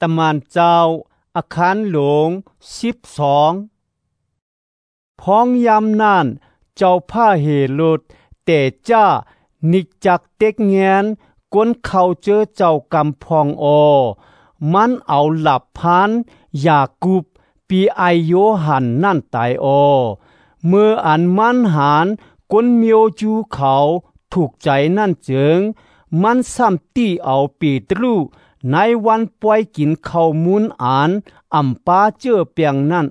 ตมานเจ้าอาคารหลวง12พ้องยามนานเจ้าผ้าเหโรดแต่จ้านิกจักเต็กแงนกวนเขาเจอเจ้ากำพองมันเอาหลับพันยากุบปีไอโยหันนั่นตายเมื่ออันมันหานกวนเมียวจูเขาถูกใจนั่นจึงมันซ้ำตีเอาปีตรูในวันป่วยกินข้าวมุนอันอำปาเจอเปียงนั่น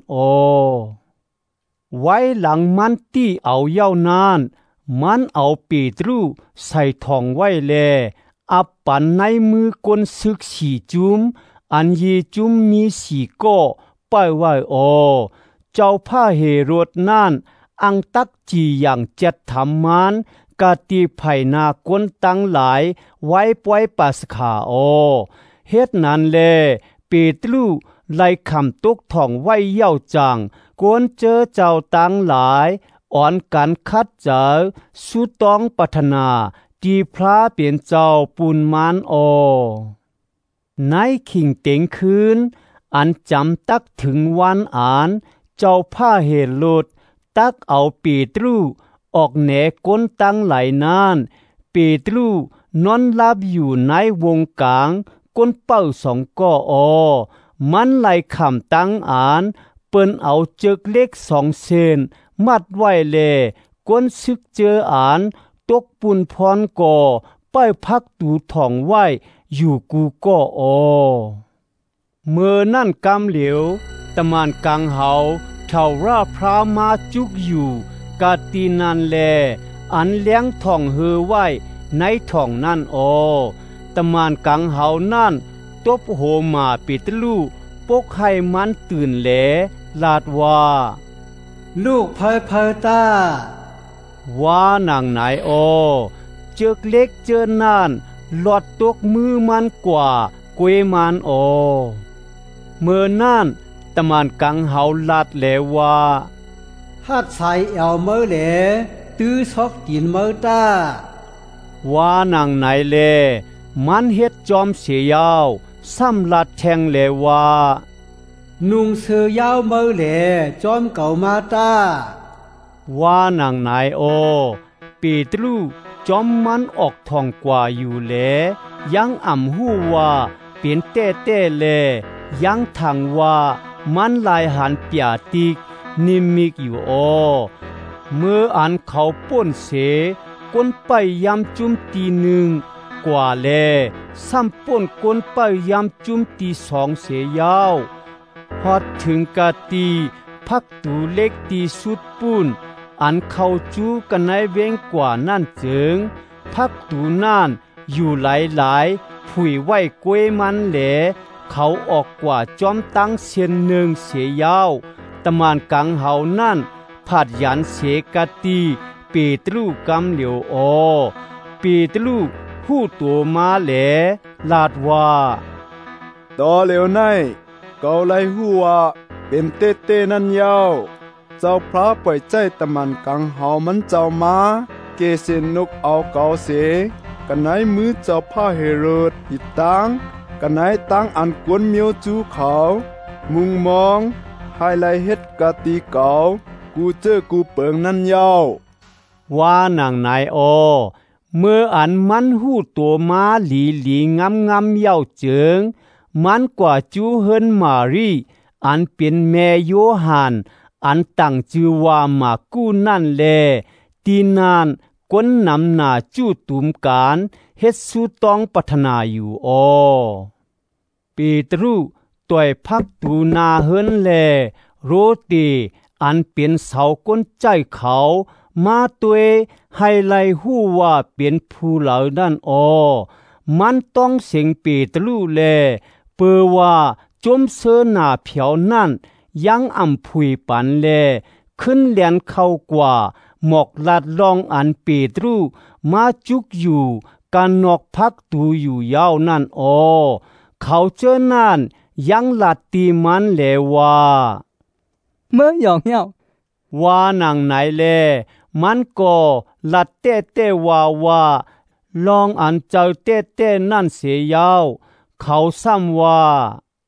ไว้หลังมันตีเอาเย้านานมันเอาปีตรูใส่ทองไว้แลอับปันในมือกนซึกสีจุมอันยีจุมมีสีก็ป้ายไว้เจ้าผ้าเฮโรดนั่นอังตักจีอย่างเจ็ดทำมันกาตีไผ่นากวนตั้งหลายไว้ป่วยปัสขาเฮ็ดนั้นแลเปตรูไล่คำตกท่องไว้เย้าจังกวนเจอเจ้าตั้งหลายอ่อนกันคัดเจอสุต้องปัฒนาตีพระเปลี่ยนเจ้าปูนมานในขิงเต็งคืนอันจำตักถึงวันอ่านเจ้าผ้าเหโรดตักเอาปีตรูออกแหนก้นตั้งไหลนานปีตรูนอนลับอยู่ในวงกลางก้นเป้าสองก่มันไหลคำตั้งอ่านเปิ้นเอาเจึกเล็ก2 เซนมัดไว้แลก้นซึกเจออ่านตกปุ่นพรก่อป้ายพักตูทองไว้อยู่กูก็เมื่อนั่นกำเหลียวตะมานกังเฮาเท่าราพรามาจุกอยู่กาตีนันแลอันเลี้ยงทองเฮอไว้ในทองนั่นตะมานกังเฮานั่นตบโหมาปิดลูปกให้มันตื่นแหลลาดว่าลูกเพอตาว่านางไหนเจือกเล็กเจอนานหลอดตกมือมันกว่ากวยมันเมื่อนั่นตะมานกังเฮาลาดแลว่าฮัดใส่เอาเมื่อแหลตื้อซอกกินเมื่อตาว่านางไหนแลมันเฮ็ดจอมเสียยาวซ้ำลัดแทงแลว่านุ่งเสื้อยาวเมื่อแหลจอมเก่ามาตาว่านางไหนปีตรูจอมมันออกทองกว่าอยู่แลยังอ่ำหู้ว่าเปลี่ยนเต้แลยังทางว่ามันลายหันเปียติกนิมิกอยู่เมื่ออันเขาป่นเสก้นไปยำจุ่มตี1กว่าแลซ้ำป่นก้นไปยำจุ่มตี2เสียยาวพอถึงกะตีพักตูเล็กตีสุดปุ่นอันเข้าจู้กันในเว้งกว่านั่นจึงพักตูนั่นอยู่หลายผุยไว้กวยมันแหลเขาออกกว่าจอมตั้งเสียน1เสียยาวตะมานกังเฮานั่นผาดยันเสกะตีเปตรูกำเหลียวเปตรูหู้ตัวมาแหลลาดว่าต่อเหลียวในเกาไลหู้ว่าเป็นเต้นั่นยาวเจ้าพระปล่อยใจตะมันกังเฮามันเจ้ามาเกเซนนกเอาเกาเสกันไหนมือเจ้าผ้าเฮโรดหิดตังกันไหนตั้งอันกวนเมียวจูเขามุงมองให้ไลเฮ็ดกะตีเก่ากูเจอกูเปิงนั่นยาวว่านางนายเมื่ออันมันหู้ตัวมาหลีงำเย้าเจิงมันกว่าจูเฮินมารีอันเป็นแม่โยฮันอันตั้งชื่อว่ามากูนั่นแลตีนานก้นนำหน้าจู้ตุมการเฮ็ดสุต้องปัฒนาอยู่เปตรูต่อยพักตูนาเฮินแลโรตีอันเป็นเสาก้นใจเขามาตัวให้ไลหู้ว่าเป็นผู้เหล่านั้นมันต้องเสียงเปตรูแลเปอว่าจมเสหน้าเผียวนั่นยังอ่ำผุยปันแลขึ้นเลียนเข้ากว่าหมอกลัดลองอันเปตรูมาจุกอยู่การนอกพักตูอยู่ยาวนั่นเขาเจอนั่นยังลัดตีมันแลว่าเมื่อหยองเหี่ยวว่านางไหนแลมันก็ลัดเต้ว่าลองอันเจ้าเต้นั่นเสียยาวเขาซ้ำว่า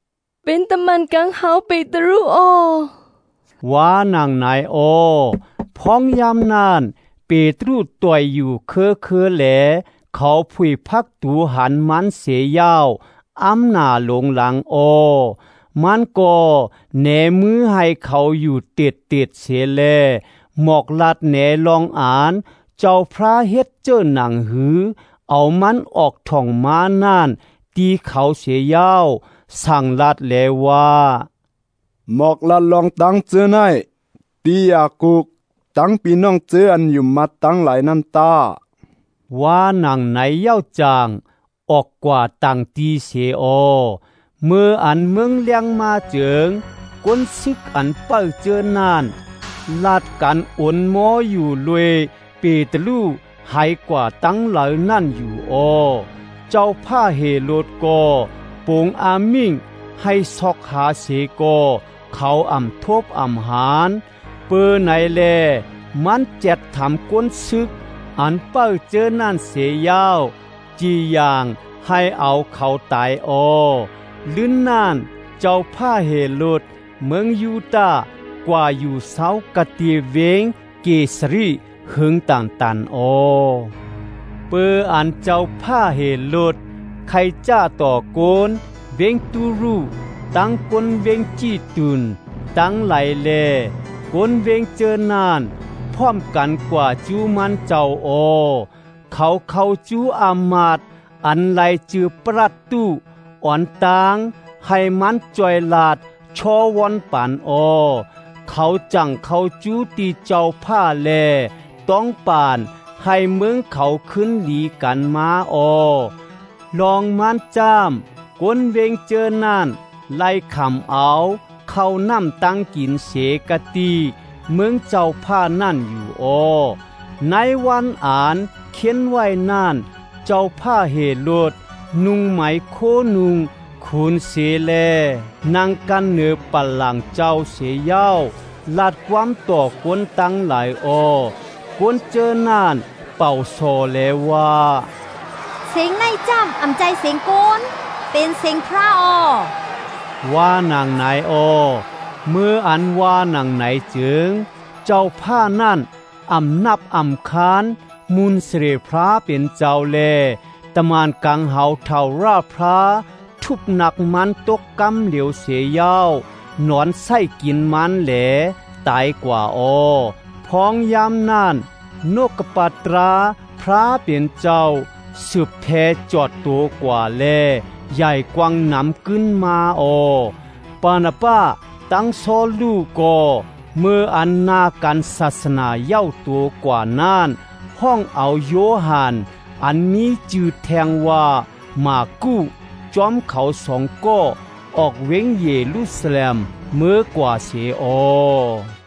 เป็นตะมันกังเฮาเปตรุโอว่านางนายโอพ้องยามนานเปตรุต่อยอยู่เคอแหลเขาผุยพักตูหันมันเสียยาวอำหน้าลงหลังโอมันก็แหนมือให้เขาอยู่ติดเสียแลหมอกลัดแหนลองอ่านเจ้าพระเฮ็ดเจ้าหนังหือเอามันออกท่องมาน่านตีเขาเสียยาวสั่งลัดแลว่าหมอกลัดลองตั้งเจอไนตียากุกตั้งพี่น้องเจออันอยู่มาตั้งหลายนันตาว่านางไหนเย้าจางออกกว่าตังตีเสียอเมื่ออันเมืองเลี้ยงมาเจิงก้นซึกอันเป้าเจอนานลาดกันอ่นหมออยู่ลวยเปตลูหายกว่าตั้งเหล่านั่นอยู่เจ้าผ้าเฮโลดก็ปงอามิ่งให้ซอกหาเสกเขาอ่ำทบอ่ำหารเปื้อไหนแลมันเจ็ดทำก้นซึกอันเป้าเจอนั่นเสียยาวจีอย่างให้เอาเขาตายลื่นน่านเจ้าผ้าเฮโลดเมืองยูตาห์กว่าอยู่เสากะตีเวงเกสรีหึงต่างตันเปืออันเจ้าผ้าเฮโลดใครจ้าต่อโกนเวงตูรูตั้งกนเวงจีตุนตั้งไหลแลกนเวงเจอนานพร้อมกันกว่าจูมันเจ้าเขาจูอามาดอันไหลจือปรัตตุอ่อนตางให้มันจอยลาดชอวอนปานเขาจังเขาจูตีเจ้าผ้าแลต้องปานให้เมืองเขาขึ้นหลีกันมาลองมันจามก้นเวงเจอนานไล่คำเอาเข้าน้ำตั้งกินเสกตีเมืองเจ้าผ้านั่นอยู่ในวันอ่านเขียนไว้นานเจ้าผ้าเฮโลดนุ่งไหมโคนุงคูนเสแลนางกันเหนือปัลลังเจ้าเสียยาวลาดความต่อกวนตั้งหลายกวนเจอนานเป่าโซแลว่าเสียงในจ้ำอ่ำใจเสียงโกนเป็นเสียงพระว่านางไหนเมื่ออันว่านางไหนจึงเจ้าผ้านั่นอ่ำนับอ่ำคานมุนเสรพระเป็นเจ้าแลตะมานกังเฮาเท่าราพระทุบหนักมันตกกำเหลียวเสียยาวนอนไส้กินมันแหลตายกว่าพ้องยามนานนกกปัตราพระเป็นเจ้าสืบแท้จอดตัวกว่าแลใหญ่กว้างน้ำขึ้นมาปานาป้าตั้งโซลูก็เมื่ออันนาการศาสนาเย้าตัวกว่านั้นห้องเอาโยฮันอันมีจื่อแทงว่ามากู้จอมเขาสองก็ออกเว้งเยรูซาเล็มเมื่อกว่าเสีย